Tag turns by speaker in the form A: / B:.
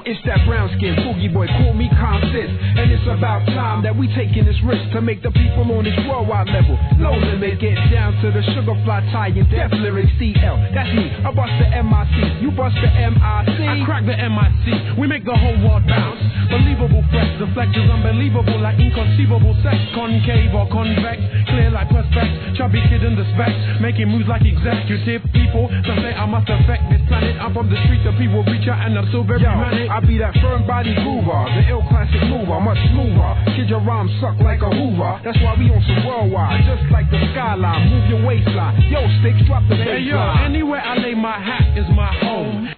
A: it's that brown skin boogie boy, call me consist. And it's about time that we taking this risk to make the people on this worldwide level. No limit, get down to the sugar fly tie and death lyrics CL. That's me, I bust the MIC, you bust the MIC.
B: I crack the MIC, we make the whole world bounce. Believable flex, the flex is unbelievable like inconceivable sex. Concave or convex, clear like perspex. Chubby kid in the specs, making moves like executive people. Some say I must affect this planet. I'm from the streets, the people reach out and I'm so very manic.
A: I be that firm body groover, the ill classic mover, much smoother. Kid, your rhymes suck like a Hoover. That's why we on some worldwide, just like the skyline. Move your waistline, yo, sticks, drop the baseline.
B: Hey yo, anywhere I lay my hat is my home.